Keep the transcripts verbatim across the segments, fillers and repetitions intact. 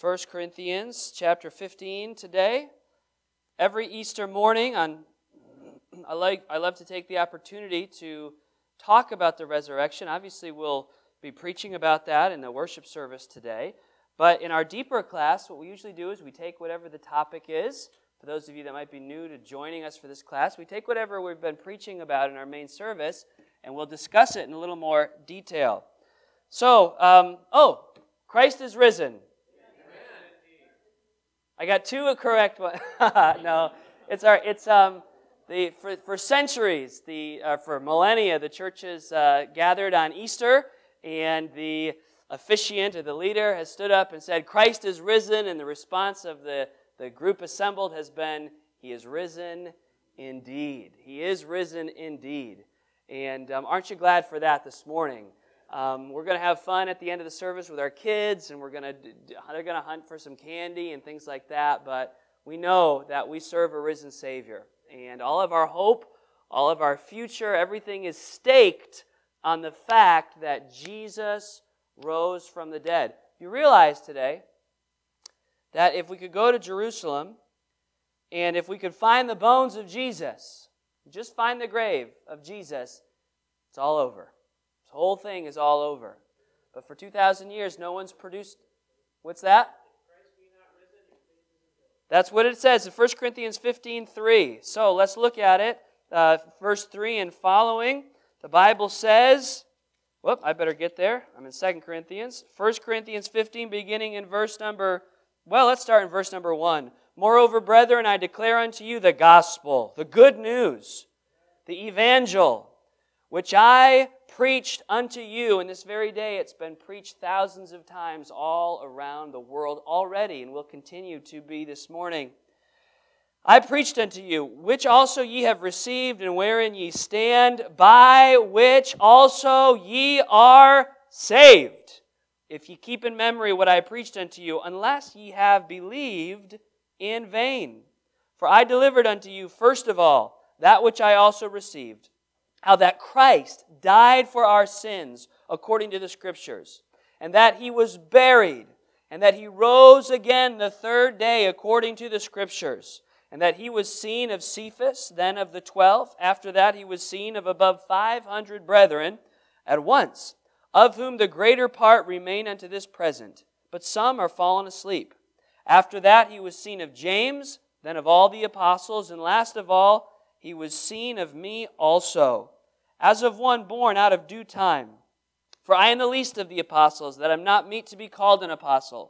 First Corinthians chapter fifteen today. Every Easter morning, on I like I love to take the opportunity to talk about the resurrection. Obviously, we'll be preaching about that in the worship service today. But in our deeper class, what we usually do is we take whatever the topic is. For those of you that might be new to joining us for this class, we take whatever we've been preaching about in our main service, and we'll discuss it in a little more detail. So, um, oh, Christ is risen. I got two correct ones. No, it's our it's um the for for centuries the uh, for millennia the church has uh, gathered on Easter, and the officiant or the leader has stood up and said, "Christ is risen," and the response of the the group assembled has been, "He is risen indeed. He is risen indeed." And um, aren't you glad for that this morning? Um, we're going to have fun at the end of the service with our kids, and we're going to they're going to hunt for some candy and things like that. But we know that we serve a risen Savior, and all of our hope, all of our future, everything is staked on the fact that Jesus rose from the dead. You realize today that if we could go to Jerusalem, and if we could find the bones of Jesus, just find the grave of Jesus, it's all over. This whole thing is all over. But for two thousand years, no one's produced... What's that? That's what it says in First Corinthians fifteen three. So let's look at it. Uh, verse three and following. The Bible says... Whoop, I better get there. I'm in Second Corinthians. First Corinthians fifteen, beginning in verse number... Well, let's start in verse number one. "Moreover, brethren, I declare unto you the gospel, the good news, the evangel, which I preached unto you," and this very day it's been preached thousands of times all around the world already, and will continue to be this morning. "I preached unto you, which also ye have received, and wherein ye stand, by which also ye are saved, if ye keep in memory what I preached unto you, unless ye have believed in vain. For I delivered unto you first of all that which I also received, how that Christ died for our sins according to the Scriptures, and that He was buried, and that He rose again the third day according to the Scriptures, and that He was seen of Cephas, then of the twelve. After that He was seen of above five hundred brethren at once, of whom the greater part remain unto this present, but some are fallen asleep. After that He was seen of James, then of all the apostles, and last of all He was seen of me also, as of one born out of due time. For I am the least of the apostles, that am not meet to be called an apostle,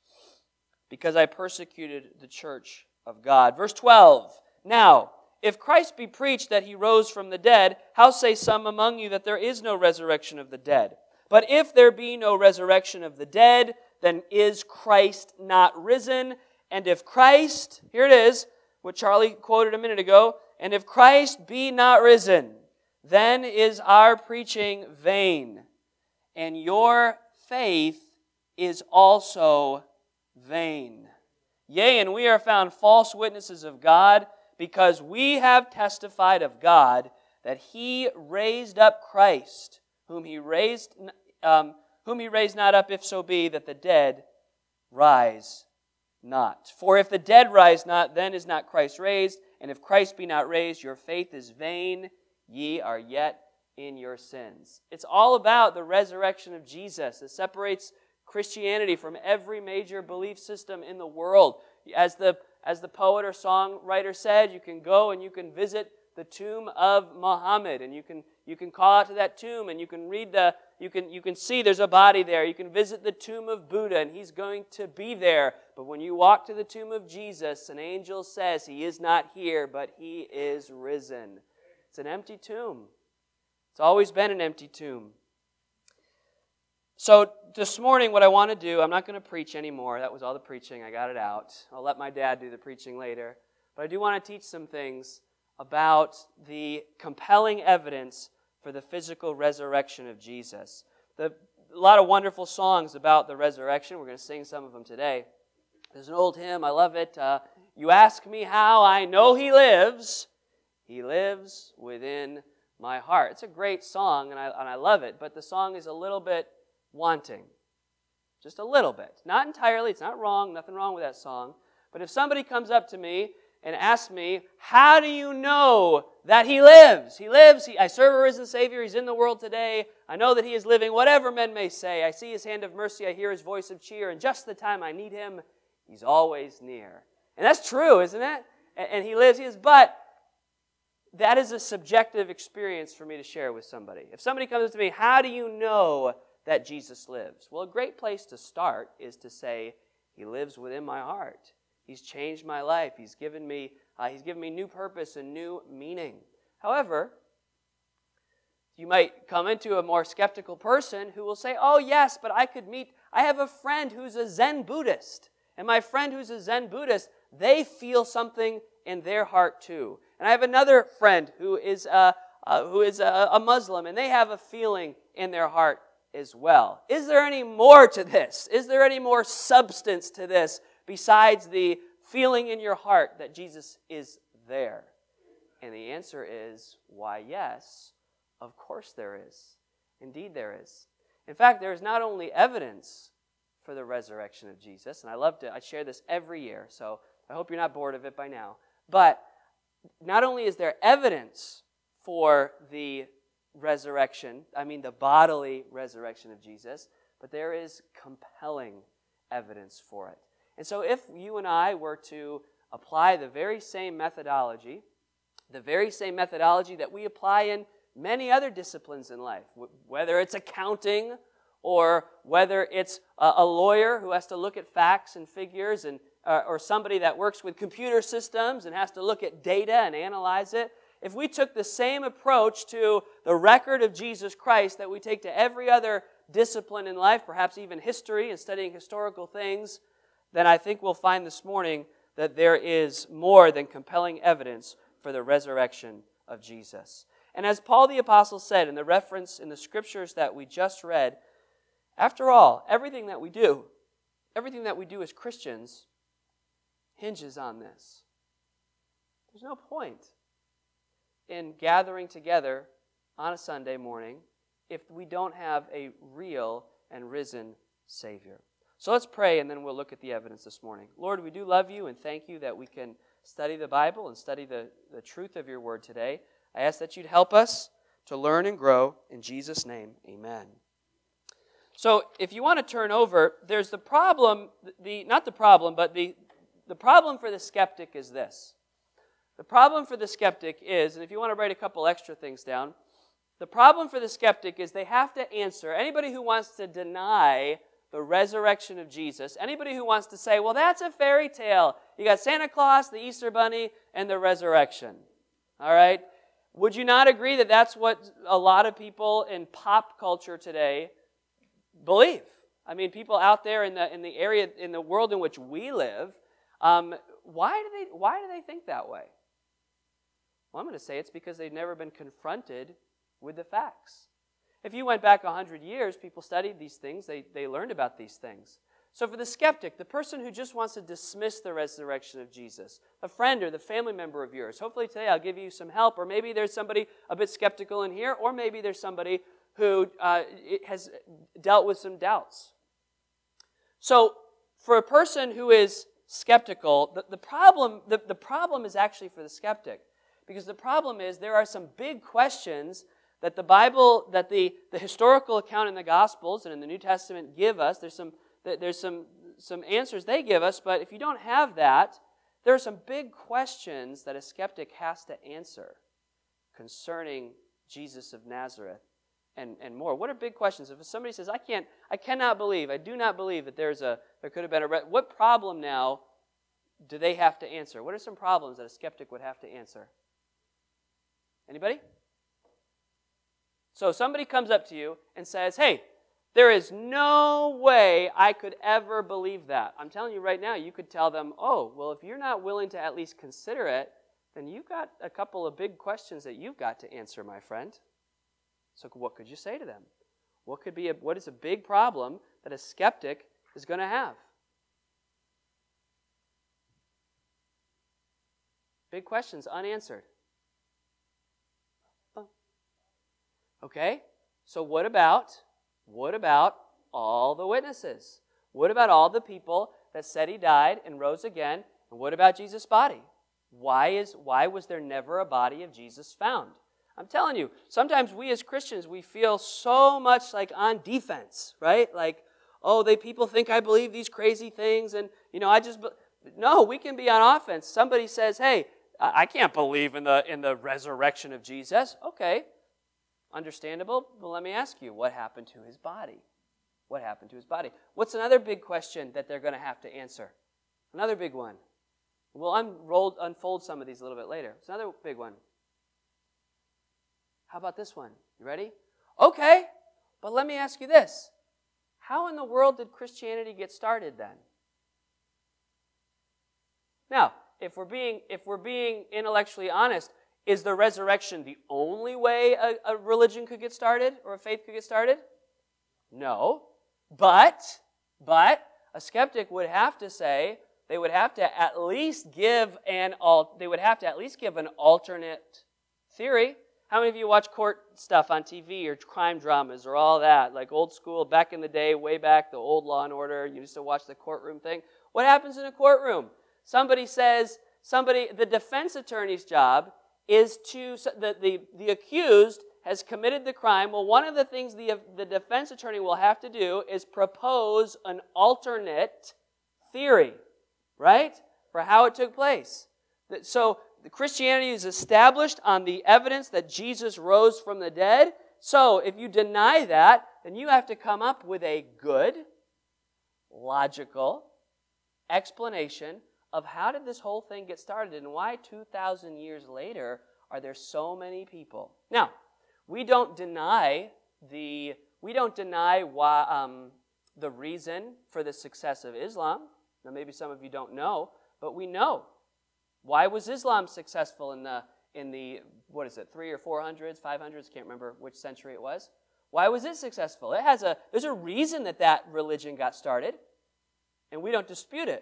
because I persecuted the church of God." Verse twelve, "Now, if Christ be preached that He rose from the dead, how say some among you that there is no resurrection of the dead? But if there be no resurrection of the dead, then is Christ not risen? And if Christ," here it is, what Charlie quoted a minute ago, "and if Christ be not risen, then is our preaching vain, and your faith is also vain. Yea, and we are found false witnesses of God, because we have testified of God that He raised up Christ, whom He raised, um, whom He raised not up, if so be that the dead rise not. For if the dead rise not, then is not Christ raised. And if Christ be not raised, your faith is vain. Ye are yet in your sins." It's all about the resurrection of Jesus. It separates Christianity from every major belief system in the world. As the as the poet or songwriter said, you can go and you can visit the tomb of Muhammad, and you can you can call out to that tomb, and you can read the you can you can see there's a body there. You can visit the tomb of Buddha, and he's going to be there. But when you walk to the tomb of Jesus, an angel says He is not here, but He is risen. It's an empty tomb. It's always been an empty tomb. So this morning, what I want to do, I'm not going to preach anymore. That was all the preaching. I got it out. I'll let my dad do the preaching later. But I do want to teach some things about the compelling evidence for the physical resurrection of Jesus. The, a lot of wonderful songs about the resurrection. We're going to sing some of them today. There's an old hymn. I love it. Uh, "You ask me how I know He lives. He lives within my heart." It's a great song, and I, and I love it. But the song is a little bit wanting. Just a little bit. Not entirely. It's not wrong. Nothing wrong with that song. But if somebody comes up to me and asks me, how do you know that he lives? He lives. He, I serve a risen Savior. He's in the world today. I know that he is living. Whatever men may say, I see his hand of mercy. I hear his voice of cheer. And just the time I need him, he's always near. And that's true, isn't it? And, and he lives. He is. But that is a subjective experience for me to share with somebody. If somebody comes up to me, how do you know that Jesus lives? Well, a great place to start is to say, he lives within my heart. He's changed my life. He's given me, uh, he's given me new purpose and new meaning. However, you might come into a more skeptical person who will say, oh yes, but I could meet, I have a friend who's a Zen Buddhist. And my friend who's a Zen Buddhist, they feel something in their heart too. And I have another friend who is a, uh, who is a, a Muslim, and they have a feeling in their heart as well. Is there any more to this? Is there any more substance to this besides the feeling in your heart that Jesus is there? And the answer is, why, yes, of course there is. Indeed there is. In fact, there is not only evidence for the resurrection of Jesus, and I love to, I share this every year, so I hope you're not bored of it by now, but not only is there evidence for the resurrection, I mean the bodily resurrection of Jesus, but there is compelling evidence for it. And so if you and I were to apply the very same methodology, the very same methodology that we apply in many other disciplines in life, whether it's accounting or whether it's a lawyer who has to look at facts and figures, and uh, or somebody that works with computer systems and has to look at data and analyze it, if we took the same approach to the record of Jesus Christ that we take to every other discipline in life, perhaps even history and studying historical things, then I think we'll find this morning that there is more than compelling evidence for the resurrection of Jesus. And as Paul the Apostle said in the reference in the scriptures that we just read, after all, everything that we do, everything that we do as Christians hinges on this. There's no point in gathering together on a Sunday morning if we don't have a real and risen Savior. So let's pray, and then we'll look at the evidence this morning. Lord, we do love you and thank you that we can study the Bible and study the, the truth of your word today. I ask that you'd help us to learn and grow. In Jesus' name, amen. So if you want to turn over, there's the problem, the not the problem, but the, the problem for the skeptic is this. The problem for the skeptic is, and if you want to write a couple extra things down, the problem for the skeptic is they have to answer, anybody who wants to deny the resurrection of Jesus, anybody who wants to say, well, that's a fairy tale. You got Santa Claus, the Easter Bunny, and the resurrection. All right? Would you not agree that that's what a lot of people in pop culture today believe? I mean, people out there in the in the area, in the world in which we live, um, why do they why do they think that way? Well, I'm going to say it's because they've never been confronted with the facts. If you went back one hundred years, people studied these things, they, they learned about these things. So for the skeptic, the person who just wants to dismiss the resurrection of Jesus, a friend or the family member of yours, hopefully today I'll give you some help, or maybe there's somebody a bit skeptical in here, or maybe there's somebody who uh, has dealt with some doubts. So for a person who is skeptical, the, the, problem, the, the problem is actually for the skeptic, because the problem is there are some big questions that the Bible, that the, the historical account in the Gospels and in the New Testament give us. There's some there's some, some answers they give us, but if you don't have that, there are some big questions that a skeptic has to answer concerning Jesus of Nazareth and, and more. What are big questions? If somebody says, I can't, I cannot believe, I do not believe that there's a, there could have been a, what problem now do they have to answer? What are some problems that a skeptic would have to answer? Anybody? So somebody comes up to you and says, hey, there is no way I could ever believe that. I'm telling you right now, you could tell them, oh, well, if you're not willing to at least consider it, then you've got a couple of big questions that you've got to answer, my friend. So what could you say to them? What could be a, what is a big problem that a skeptic is going to have? Big questions, unanswered. Okay, so what about, what about all the witnesses? What about all the people that said he died and rose again? And what about Jesus' body? Why is why was there never a body of Jesus found? I'm telling you, sometimes we as Christians, we feel so much like on defense, right? Like, oh, they people think I believe these crazy things, and you know, I just no, we can be on offense. Somebody says, "Hey, I can't believe in the in the resurrection of Jesus." Okay, understandable. But let me ask you, what happened to his body? What happened to his body? What's another big question that they're going to have to answer? Another big one. We'll unroll, unfold some of these a little bit later. It's another big one. How about this one? You ready? Okay, but let me ask you this. How in the world did Christianity get started then? Now, if we're being, if we're being intellectually honest, is the resurrection the only way a, a religion could get started or a faith could get started? No. But, but, a skeptic would have to say, they would have to at least give an, they would have to at least give an alternate theory. How many of you watch court stuff on T V or crime dramas or all that? Like old school, back in the day, way back, the old Law and Order, you used to watch the courtroom thing. What happens in a courtroom? Somebody says, somebody, the defense attorney's job is to, the, the, the accused has committed the crime. Well, one of the things the, the defense attorney will have to do is propose an alternate theory, right, for how it took place. So, the Christianity is established on the evidence that Jesus rose from the dead. So, if you deny that, then you have to come up with a good, logical explanation of how did this whole thing get started and why two thousand years later are there so many people. Now, we don't deny the we don't deny why, um, the reason for the success of Islam. Now, maybe some of you don't know, but we know. Why was Islam successful in the, in the what is it, three or four hundreds, five hundreds? Can't remember which century it was. Why was it successful? It has a, there's a reason that that religion got started, and we don't dispute it.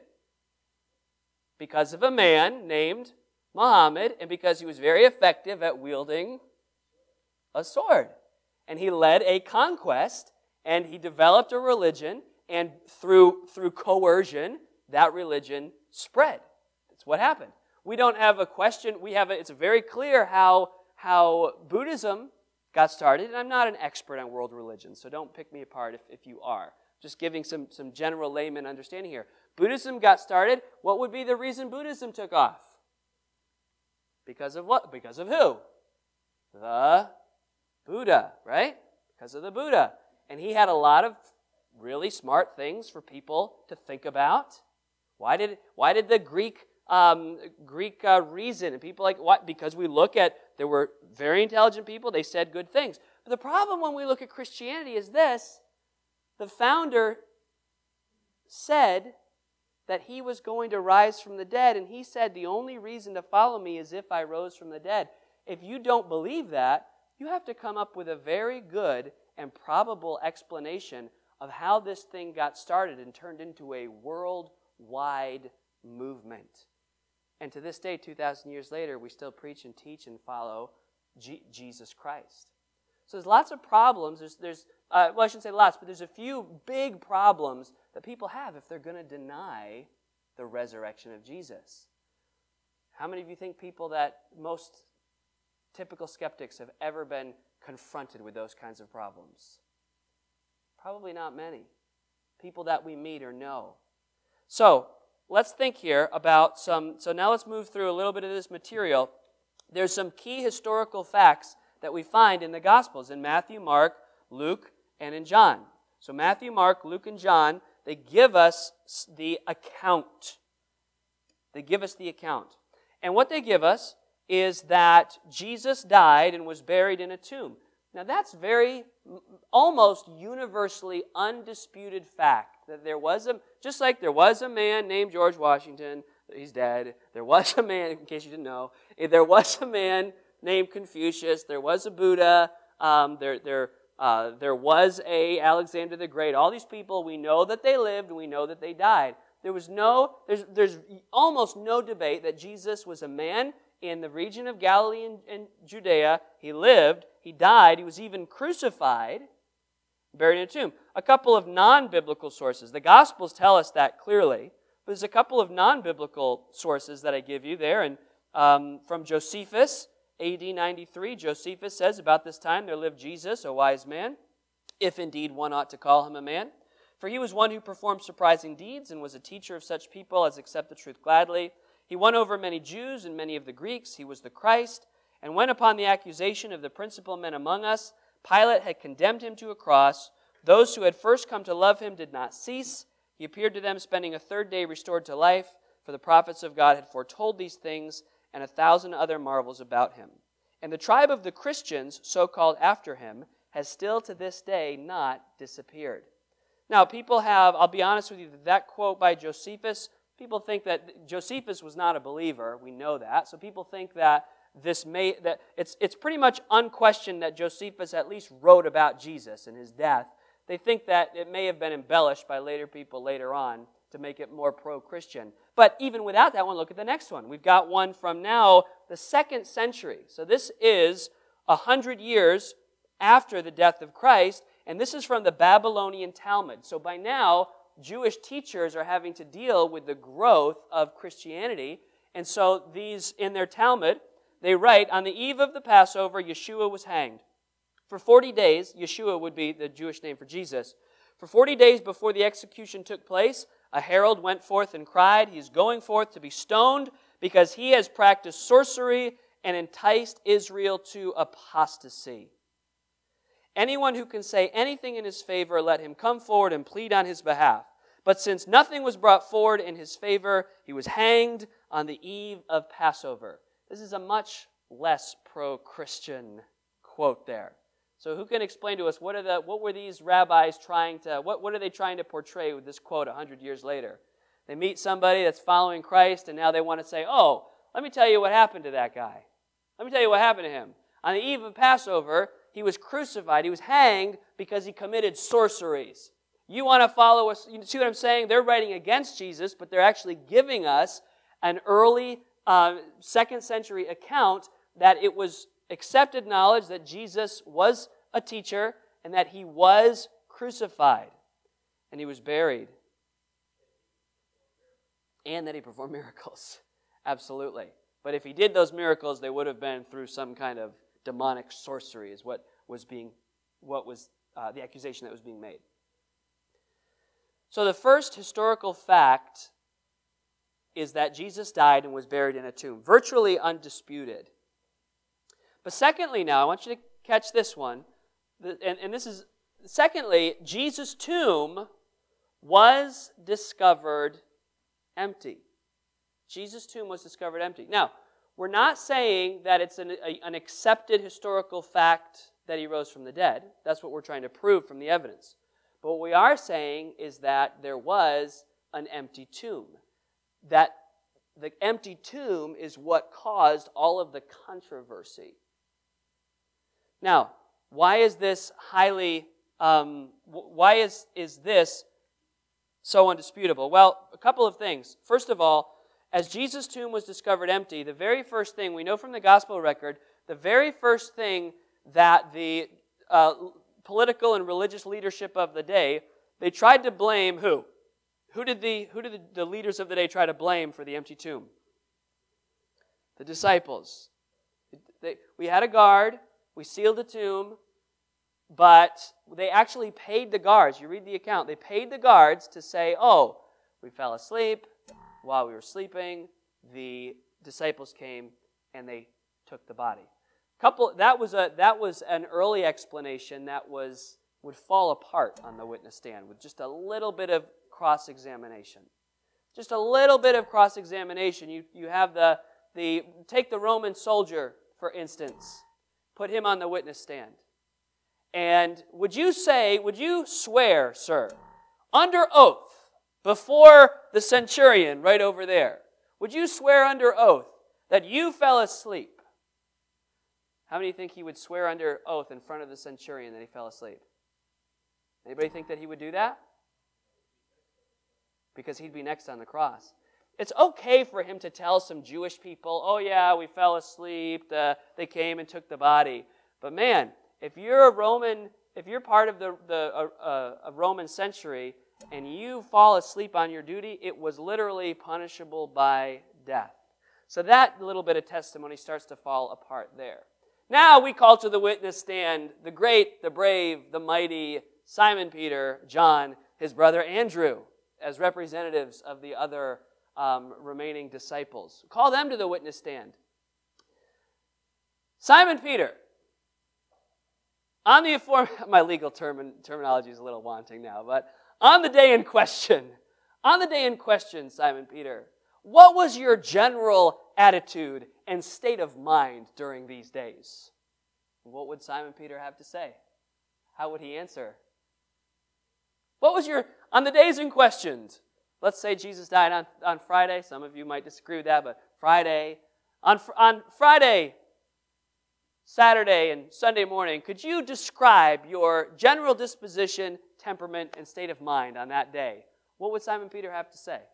Because of a man named Muhammad, and because he was very effective at wielding a sword. And he led a conquest, and he developed a religion, and through, through coercion, that religion spread. That's what happened. We don't have a question. We have a, it's very clear how, how Buddhism got started. And I'm not an expert on world religions, so don't pick me apart if, if you are. Just giving some, some general layman understanding here. Buddhism got started. What would be the reason Buddhism took off? Because of what? Because of who? The Buddha, right? Because of the Buddha. And he had a lot of really smart things for people to think about. Why did, why did the Greek Um, Greek uh, reason, and people like, what? Because we look at, there were very intelligent people, they said good things. But the problem when we look at Christianity is this: the founder said that he was going to rise from the dead, and he said, the only reason to follow me is if I rose from the dead. If you don't believe that, you have to come up with a very good and probable explanation of how this thing got started and turned into a worldwide movement. And to this day, two thousand years later, we still preach and teach and follow G- Jesus Christ. So there's lots of problems. There's, there's uh, well, I shouldn't say lots, but there's a few big problems that people have if they're going to deny the resurrection of Jesus. How many of you think people that most typical skeptics have ever been confronted with those kinds of problems? Probably not many. People that we meet or know. So, let's think here about some, so now let's move through a little bit of this material. There's some key historical facts that we find in the Gospels, in Matthew, Mark, Luke, and in John. So Matthew, Mark, Luke, and John, they give us the account. They give us the account. And what they give us is that Jesus died and was buried in a tomb. Now that's very, almost universally undisputed fact. That there was a, just like there was a man named George Washington, he's dead. There was a man, in case you didn't know, there was a man named Confucius. There was a Buddha. Um, there, there, uh, there was a Alexander the Great. All these people, we know that they lived and we know that they died. There was no, there's, there's almost no debate that Jesus was a man in the region of Galilee and, and Judea. He lived. He died. He was even crucified. buried in a tomb. A couple of non-biblical sources. The Gospels tell us that clearly, but there's a couple of non-biblical sources that I give you there. And um, from Josephus, A D ninety-three, Josephus says, about this time there lived Jesus, a wise man, if indeed one ought to call him a man. For he was one who performed surprising deeds and was a teacher of such people as accept the truth gladly. He won over many Jews and many of the Greeks. He was the Christ. And when upon the accusation of the principal men among us, Pilate had condemned him to a cross, those who had first come to love him did not cease. He appeared to them, spending a third day restored to life, for the prophets of God had foretold these things, and a thousand other marvels about him. And the tribe of the Christians, so called after him, has still to this day not disappeared. Now, people have, I'll be honest with you, that quote by Josephus, people think that Josephus was not a believer. We know that. So people think that this may, that it's, it's pretty much unquestioned that Josephus at least wrote about Jesus and his death. They think that it may have been embellished by later people later on to make it more pro-Christian. But even without that one, look at the next one. We've got one from now the second century. So this is a hundred years after the death of Christ, and this is from the Babylonian Talmud. So by now, Jewish teachers are having to deal with the growth of Christianity. And so these, in their Talmud, they write, on the eve of the Passover, Yeshua was hanged. For forty days, Yeshua would be the Jewish name for Jesus. For forty days before the execution took place, a herald went forth and cried, he is going forth to be stoned because he has practiced sorcery and enticed Israel to apostasy. Anyone who can say anything in his favor, let him come forward and plead on his behalf. But since nothing was brought forward in his favor, he was hanged on the eve of Passover. This is a much less pro-Christian quote there. So who can explain to us what are the what were these rabbis trying to what what are they trying to portray with this quote a hundred years later? They meet somebody that's following Christ, and now they want to say, "Oh, let me tell you what happened to that guy. Let me tell you what happened to him. On the eve of Passover, he was crucified. He was hanged because he committed sorceries." You want to follow us? You see what I'm saying? They're writing against Jesus, but they're actually giving us an early uh, second century account that it was accepted knowledge that Jesus was a teacher and that he was crucified and he was buried and that he performed miracles. Absolutely. But if he did those miracles, they would have been through some kind of demonic sorcery is what was being, what was uh, the accusation that was being made. So the first historical fact is that Jesus died and was buried in a tomb, virtually undisputed. But secondly now, I want you to catch this one, and, and this is, secondly, Jesus' tomb was discovered empty. Jesus' tomb was discovered empty. Now, we're not saying that it's an, a, an accepted historical fact that he rose from the dead. That's what we're trying to prove from the evidence. But what we are saying is that there was an empty tomb. That the empty tomb is what caused all of the controversy. Now, why is this highly, um, why is, is this so undisputable? Well, a couple of things. First of all, as Jesus' tomb was discovered empty, the very first thing, we know from the gospel record, the very first thing that the uh, political and religious leadership of the day, they tried to blame who? Who did the who did the, the leaders of the day try to blame for the empty tomb? The disciples. They, we had a guard. We sealed the tomb, but they actually paid the guards. You read the account. They paid the guards to say, oh, we fell asleep. While we were sleeping, the disciples came and they took the body. Couple that was a that was an early explanation that was would fall apart on the witness stand with just a little bit of cross-examination. Just a little bit of cross-examination. You you have the the take the Roman soldier, for instance. Put him on the witness stand. And would you say, would you swear, sir, under oath, before the centurion right over there, would you swear under oath that you fell asleep? How many think he would swear under oath in front of the centurion that he fell asleep? Anybody think that he would do that? Because he'd be next on the cross. It's okay for him to tell some Jewish people, oh yeah, we fell asleep, the, they came and took the body. But man, if you're a Roman, if you're part of the, the uh, uh, a Roman century and you fall asleep on your duty, it was literally punishable by death. So that little bit of testimony starts to fall apart there. Now we call to the witness stand the great, the brave, the mighty Simon Peter, John, his brother Andrew, as representatives of the other um, remaining disciples. Call them to the witness stand. Simon Peter, on the afore- my legal term- terminology is a little wanting now, but on the day in question, on the day in question, Simon Peter, what was your general attitude and state of mind during these days? What would Simon Peter have to say? How would he answer? What was your, on the days in question, let's say Jesus died on, on Friday. Some of you might disagree with that, but Friday, on, on Friday, Saturday, and Sunday morning, could you describe your general disposition, temperament, and state of mind on that day? What would Simon Peter have to say?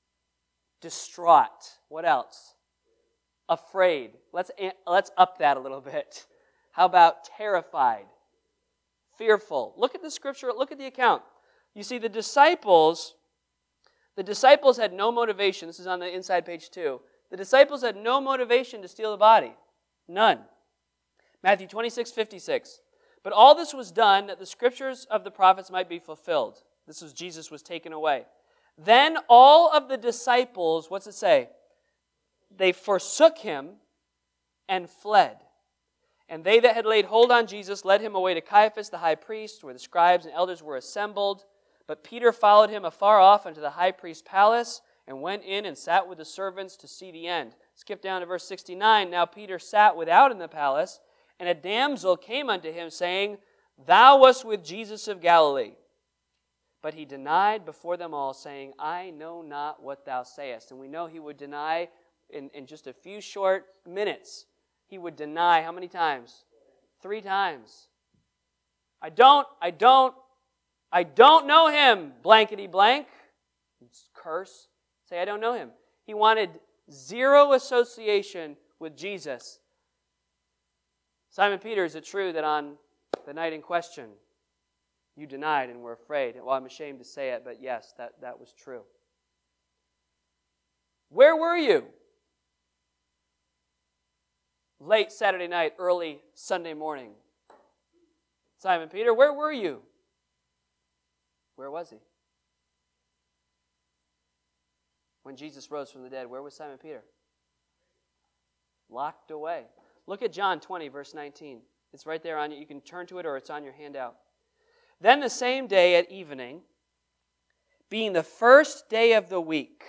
Distraught. What else? Afraid. Let's, let's up that a little bit. How about terrified? Fearful. Look at the scripture, look at the account. You see, the disciples, the disciples had no motivation. This is on the inside page two. The disciples had no motivation to steal the body. None. Matthew twenty-six, fifty-six. But all this was done that the scriptures of the prophets might be fulfilled. This was Jesus was taken away. Then all of the disciples, what's it say? They forsook him and fled. And they that had laid hold on Jesus led him away to Caiaphas the high priest, where the scribes and elders were assembled. But Peter followed him afar off unto the high priest's palace, and went in and sat with the servants to see the end. Skip down to verse sixty-nine. Now Peter sat without in the palace, and a damsel came unto him, saying, Thou wast with Jesus of Galilee. But he denied before them all, saying, I know not what thou sayest. And we know he would deny in, in just a few short minutes. He would deny how many times? Three times. I don't, I don't, I don't know him, blankety blank. Curse. Say, I don't know him. He wanted zero association with Jesus. Simon Peter, is it true that on the night in question, you denied and were afraid? Well, I'm ashamed to say it, but yes, that, that was true. Where were you? Late Saturday night, early Sunday morning. Simon Peter, where were you? Where was he? When Jesus rose from the dead, where was Simon Peter? Locked away. Look at John twenty, verse nineteen. It's right there on you. You can turn to it or it's on your handout. Then the same day at evening, being the first day of the week,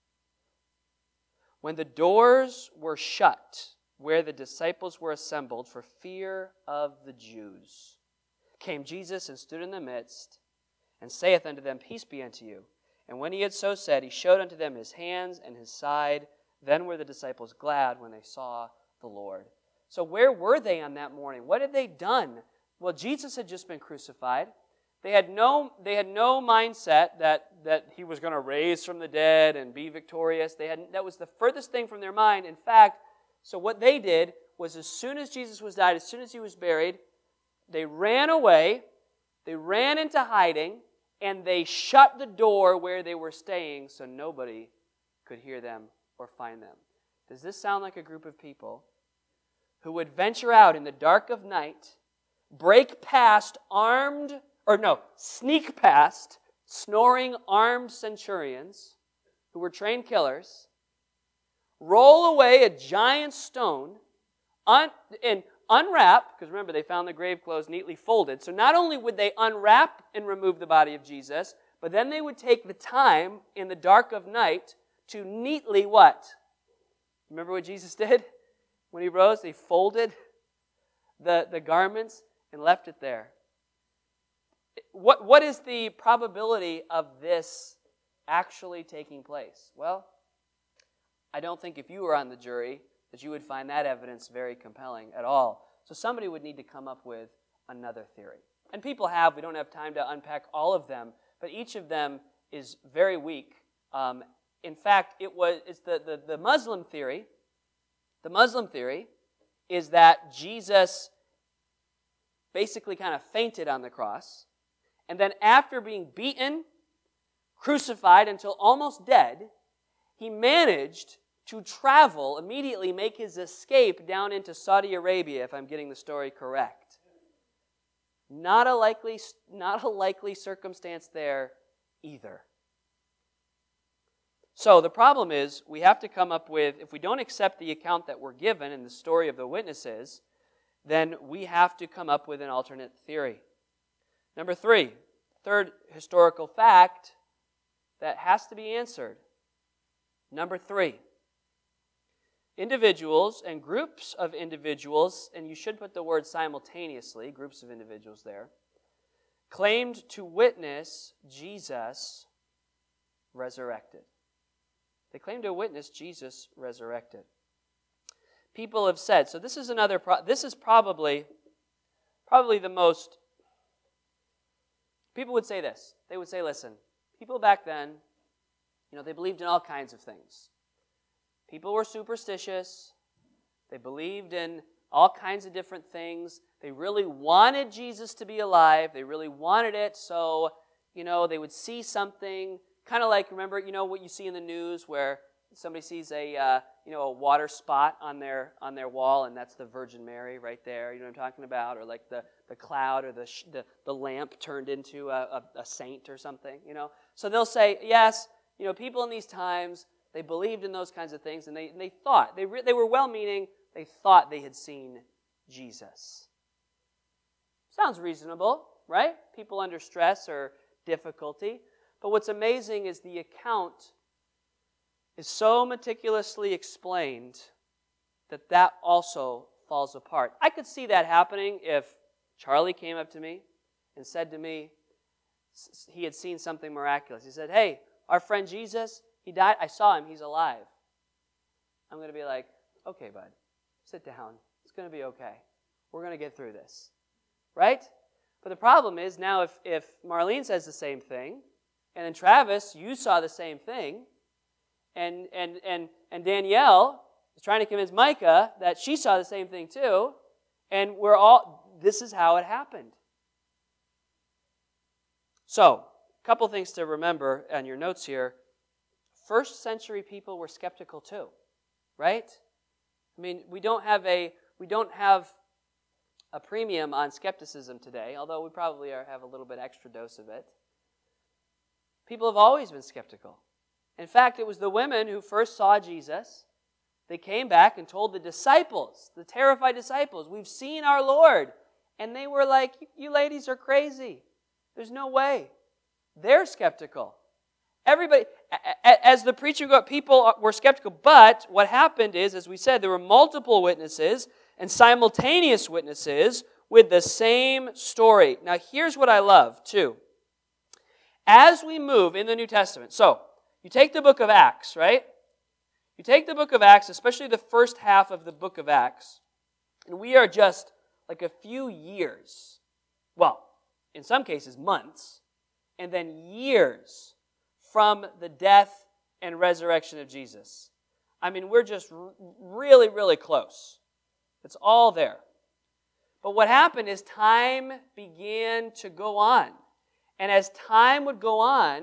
when the doors were shut, where the disciples were assembled for fear of the Jews, came Jesus and stood in the midst, and saith unto them, Peace be unto you. And when he had so said, he showed unto them his hands and his side. Then were the disciples glad when they saw the Lord. So where were they on that morning? What had they done? Well, Jesus had just been crucified. They had no, they had no mindset that, that he was going to raise from the dead and be victorious. They had, that was the furthest thing from their mind. In fact, so what they did was as soon as Jesus was died, as soon as he was buried, they ran away, they ran into hiding, and they shut the door where they were staying so nobody could hear them or find them. Does this sound like a group of people who would venture out in the dark of night, break past armed, or no, sneak past snoring armed centurions who were trained killers, roll away a giant stone, un, and unwrap, because remember they found the grave clothes neatly folded, so not only would they unwrap and remove the body of Jesus, but then they would take the time in the dark of night to neatly what? Remember what Jesus did? When he rose, they folded the, the garments and left it there. What, what is the probability of this actually taking place? Well, I don't think if you were on the jury that you would find that evidence very compelling at all. So somebody would need to come up with another theory. And people have. We don't have time to unpack all of them, but each of them is very weak. Um, in fact, it was it's the, the, the Muslim theory. The Muslim theory is that Jesus basically kind of fainted on the cross. And then after being beaten, crucified until almost dead, he managed to travel, immediately make his escape down into Saudi Arabia, if I'm getting the story correct. Not a likely, not a likely circumstance there either. So the problem is, we have to come up with, if we don't accept the account that we're given in the story of the witnesses, then we have to come up with an alternate theory. Number three, third historical fact that has to be answered. Number three, individuals and groups of individuals, and you should put the word simultaneously, groups of individuals there, claimed to witness Jesus resurrected. They claimed to witness Jesus resurrected. People have said, so this is another, pro- this is probably, probably the most, people would say this. They would say, listen, people back then, you know, they believed in all kinds of things. People were superstitious. They believed in all kinds of different things. They really wanted Jesus to be alive. They really wanted it, so, you know, they would see something, kind of like, remember, you know, what you see in the news where somebody sees a, uh, you know, a water spot on their on their wall, and that's the Virgin Mary right there. You know what I'm talking about? Or like the, the cloud or the, sh- the the lamp turned into a, a, a saint or something, you know? So they'll say, yes, you know, people in these times, they believed in those kinds of things, and they, and they thought, they, re- they were well-meaning, they thought they had seen Jesus. Sounds reasonable, right? People under stress or difficulty. But what's amazing is the account is so meticulously explained that that also falls apart. I could see that happening if Charlie came up to me and said to me, he had seen something miraculous. He said, hey, our friend Jesus, he died. I saw him. He's alive. I'm going to be like, okay, bud, sit down. It's going to be okay. We're going to get through this. Right? But the problem is now if, if Marlene says the same thing, and then Travis, you saw the same thing, and, and, and, and Danielle is trying to convince Micah that she saw the same thing too, and we're all, this is how it happened. So, a couple things to remember on your notes here. First century people were skeptical too, right? I mean, we don't have a we don't have a premium on skepticism today, although we probably are, have a little bit extra dose of it. People have always been skeptical. In fact, it was the women who first saw Jesus. They came back and told the disciples, the terrified disciples, we've seen our Lord. And they were like, you ladies are crazy. There's no way. They're skeptical. Everybody, as the preacher got, people were skeptical. But what happened is, as we said, there were multiple witnesses and simultaneous witnesses with the same story. Now, here's what I love, too. As we move in the New Testament, so you take the book of Acts, right? You take the book of Acts, especially the first half of the book of Acts, and we are just like a few years, well, in some cases months, and then years from the death and resurrection of Jesus. I mean, we're just really, really close. It's all there. But what happened is time began to go on. And as time would go on,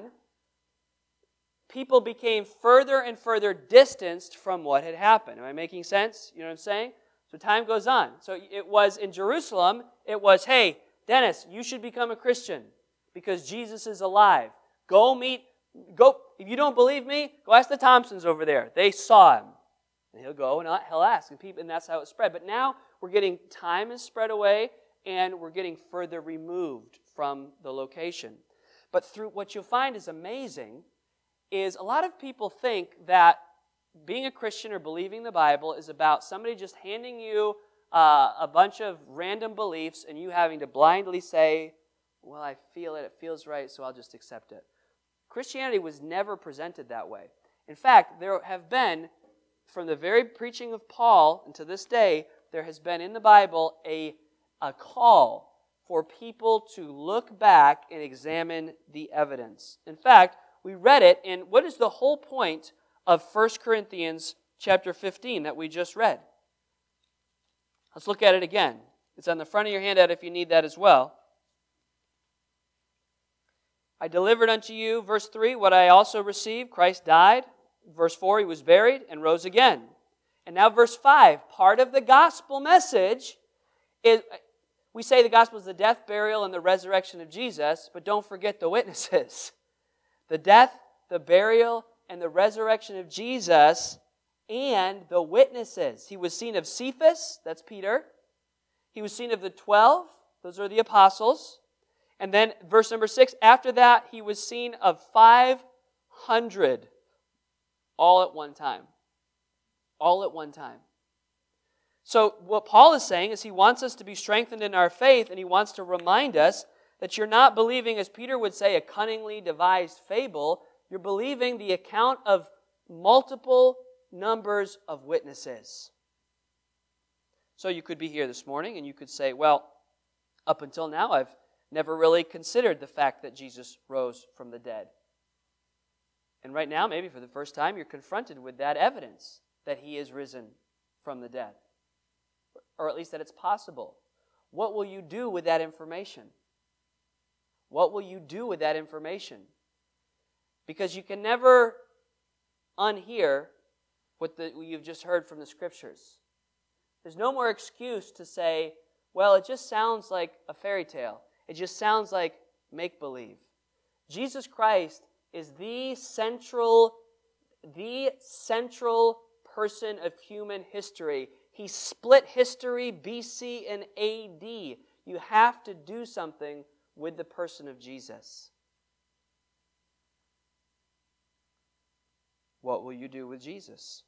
people became further and further distanced from what had happened. Am I making sense? You know what I'm saying? So time goes on. So it was in Jerusalem, it was, hey, Dennis, you should become a Christian because Jesus is alive. Go meet, go, if you don't believe me, go ask the Thompsons over there. They saw him. And he'll go and he'll ask. And, people, and that's how it spread. But now we're getting, time is spread away and we're getting further removed from the location. But through what you'll find is amazing is a lot of people think that being a Christian or believing the Bible is about somebody just handing you uh, a bunch of random beliefs and you having to blindly say, well, I feel it, it feels right, so I'll just accept it. Christianity was never presented that way. In fact, there have been, from the very preaching of Paul and to this day, there has been in the Bible a, a call for people to look back and examine the evidence. In fact, we read it in, what is the whole point of First Corinthians chapter fifteen that we just read? Let's look at it again. It's on the front of your handout if you need that as well. I delivered unto you, verse three, what I also received. Christ died. Verse four, he was buried and rose again. And now verse five, part of the gospel message is, we say the gospel is the death, burial, and the resurrection of Jesus, but don't forget the witnesses. The death, the burial, and the resurrection of Jesus, and the witnesses. He was seen of Cephas, that's Peter. He was seen of the twelve, those are the apostles. And then verse number six, after that, he was seen of five hundred, all at one time. All at one time. So what Paul is saying is he wants us to be strengthened in our faith, and he wants to remind us that you're not believing, as Peter would say, a cunningly devised fable. You're believing the account of multiple numbers of witnesses. So you could be here this morning and you could say, well, up until now I've never really considered the fact that Jesus rose from the dead. And right now, maybe for the first time, you're confronted with that evidence that he is risen from the dead. Or at least that it's possible. What will you do with that information? What will you do with that information? Because you can never unhear what, the, what you've just heard from the Scriptures. There's no more excuse to say, well, it just sounds like a fairy tale. It just sounds like make-believe. Jesus Christ is the central, the central person of human history. He split history B C and A D. You have to do something with the person of Jesus. What will you do with Jesus?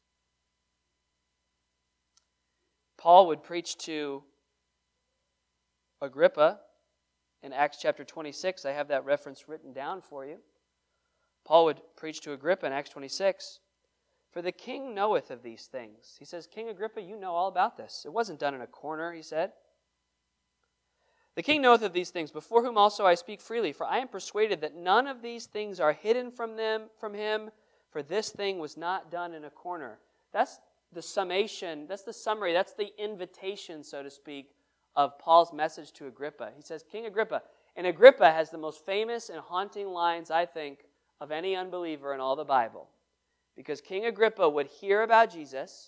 Paul would preach to Agrippa in Acts chapter twenty-six. I have that reference written down for you. Paul would preach to Agrippa in Acts twenty-six. For the king knoweth of these things. He says, King Agrippa, you know all about this. It wasn't done in a corner, he said. The king knoweth of these things, before whom also I speak freely. For I am persuaded that none of these things are hidden from them, from him, for this thing was not done in a corner. That's the summation, that's the summary, that's the invitation, so to speak, of Paul's message to Agrippa. He says, King Agrippa, and Agrippa has the most famous and haunting lines, I think, of any unbeliever in all the Bible. Because King Agrippa would hear about Jesus.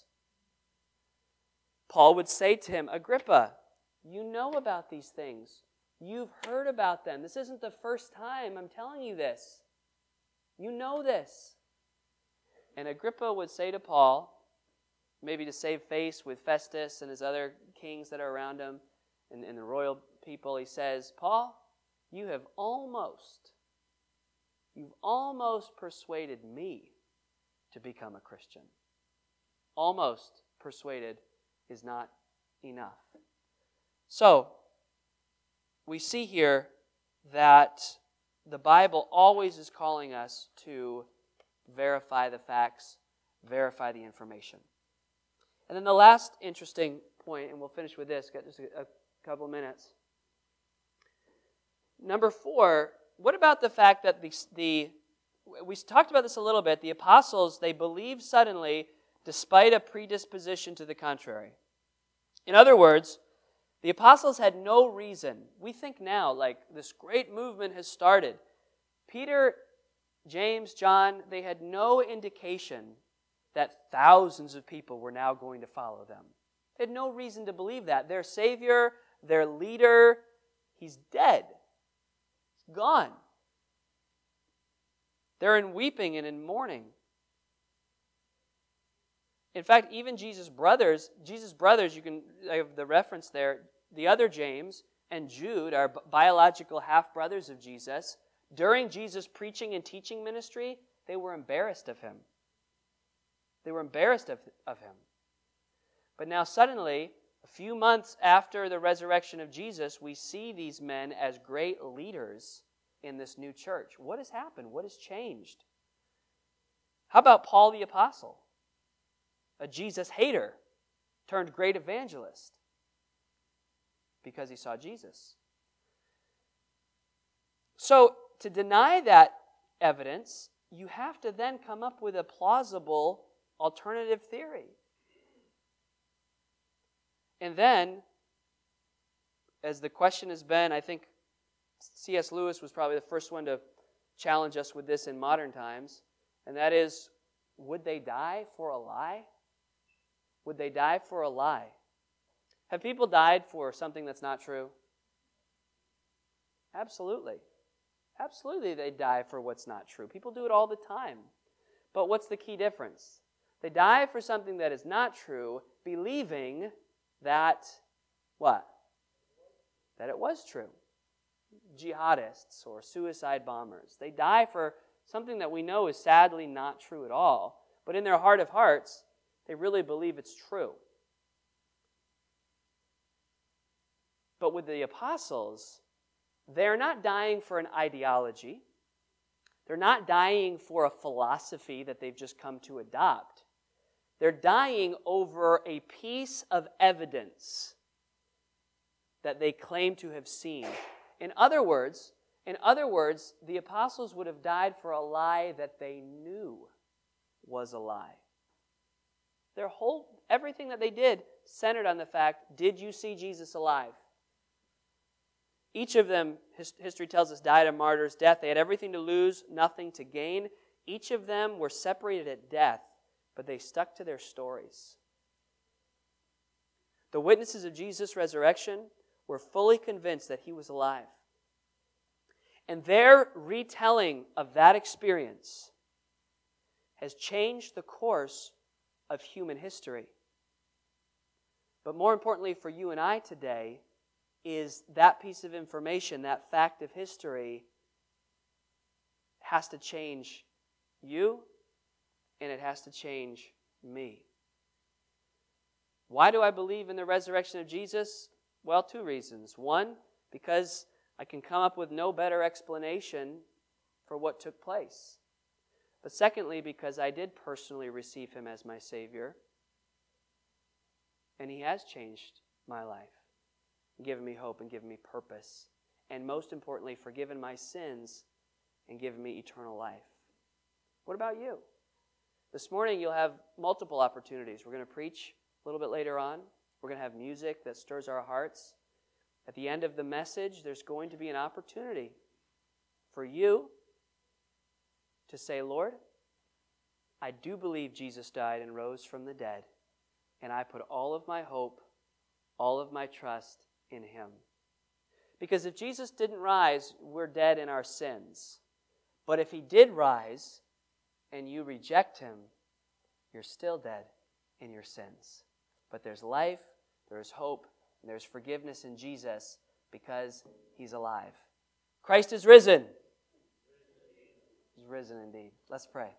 Paul would say to him, Agrippa, you know about these things. You've heard about them. This isn't the first time I'm telling you this. You know this. And Agrippa would say to Paul, maybe to save face with Festus and his other kings that are around him and, and the royal people, he says, Paul, you have almost, you've almost persuaded me to become a Christian. Almost persuaded is not enough. So, we see here that the Bible always is calling us to verify the facts, verify the information. And then the last interesting point, and we'll finish with this, got just a, a couple minutes. Number four, what about the fact that the, the we talked about this a little bit. The apostles, they believed suddenly despite a predisposition to the contrary. In other words, the apostles had no reason. We think now, like, this great movement has started. Peter, James, John, they had no indication that thousands of people were now going to follow them. They had no reason to believe that. Their Savior, their leader, he's dead. He's gone. They're in weeping and in mourning. In fact, even Jesus' brothers, Jesus' brothers, you can, I have the reference there, the other James and Jude are biological half-brothers of Jesus. During Jesus' preaching and teaching ministry, they were embarrassed of him. They were embarrassed of, of him. But now suddenly, a few months after the resurrection of Jesus, we see these men as great leaders in this new church. What has happened? What has changed? How about Paul the Apostle? A Jesus hater turned great evangelist because he saw Jesus. So, to deny that evidence, you have to then come up with a plausible alternative theory. And then, as the question has been, I think C S Lewis was probably the first one to challenge us with this in modern times, and that is, would they die for a lie? Would they die for a lie? Have people died for something that's not true? Absolutely. Absolutely they die for what's not true. People do it all the time. But what's the key difference? They die for something that is not true, believing that, what? That it was true. Jihadists or suicide bombers. They die for something that we know is sadly not true at all. But in their heart of hearts, they really believe it's true. But with the apostles, they're not dying for an ideology. They're not dying for a philosophy that they've just come to adopt. They're dying over a piece of evidence that they claim to have seen. In other words, in other words, the apostles would have died for a lie that they knew was a lie. Their whole, everything that they did centered on the fact, did you see Jesus alive? Each of them, his, history tells us, died a martyr's death. They had everything to lose, nothing to gain. Each of them were separated at death, but they stuck to their stories. The witnesses of Jesus' resurrection were fully convinced that he was alive. And their retelling of that experience has changed the course of human history. But more importantly for you and I today is that piece of information, that fact of history, has to change you, and it has to change me. Why do I believe in the resurrection of Jesus? Well, two reasons. One, because I can come up with no better explanation for what took place. But secondly, because I did personally receive him as my Savior, and he has changed my life, given me hope and given me purpose, and most importantly, forgiven my sins and given me eternal life. What about you? This morning you'll have multiple opportunities. We're going to preach a little bit later on. We're going to have music that stirs our hearts. At the end of the message, there's going to be an opportunity for you to say, Lord, I do believe Jesus died and rose from the dead, and I put all of my hope, all of my trust in him. Because if Jesus didn't rise, we're dead in our sins. But if he did rise and you reject him, you're still dead in your sins. But there's life, there's hope, and there's forgiveness in Jesus because he's alive. Christ is risen. He's risen indeed. Let's pray.